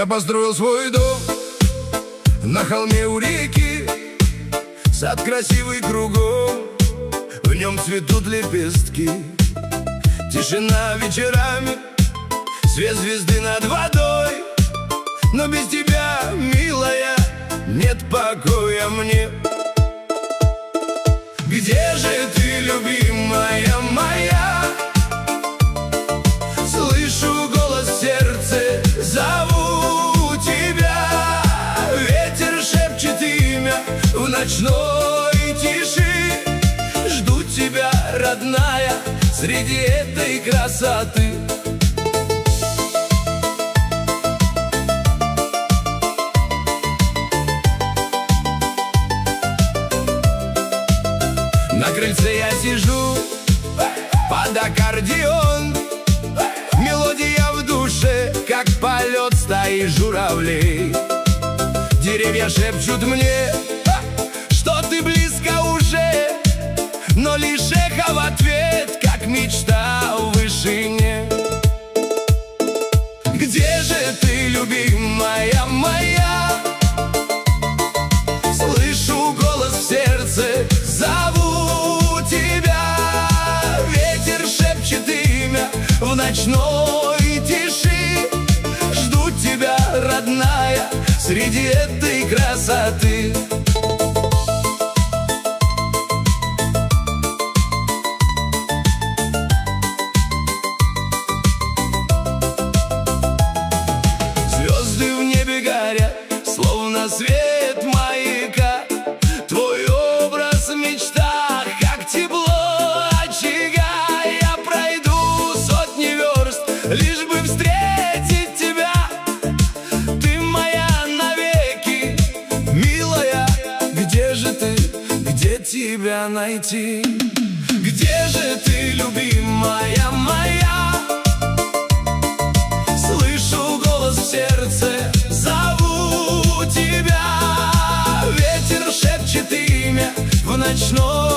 Я построил свой дом на холме у реки, сад красивый кругом, в нем цветут лепестки. Тишина вечерами, свет звезды над водой, но без тебя, милая, нет покоя мне. Где же ты, любимая моя? Слышу голос в сердце, зову тебя. Ветер шепчет имя в ночной тиши. Жду тебя, родная, среди этой красоты. На крыльце я сижу под аккордеон. Мелодия в душе, как полет стаи журавлей. Деревья шепчут мне, что ты близко уже, но лишь эхо в ответ, как мечта в вышине. Где же ты, любимая моя? Слышу голос в сердце, зову тебя. Ветер шепчет имя в ночной тиши. Жду тебя, родная, среди этой красоты. Звезды в небе горят, словно свет маяка. Твой образ в мечтах, как тепло очага. Я пройду сотни верст, лишь бы встретить тебя. Ты моя навеки, милая. Где же ты, где тебя найти? Где же ты, любимая моя? Слышу голос в сердце, зову тебя. Ветер шепчет имя в ночной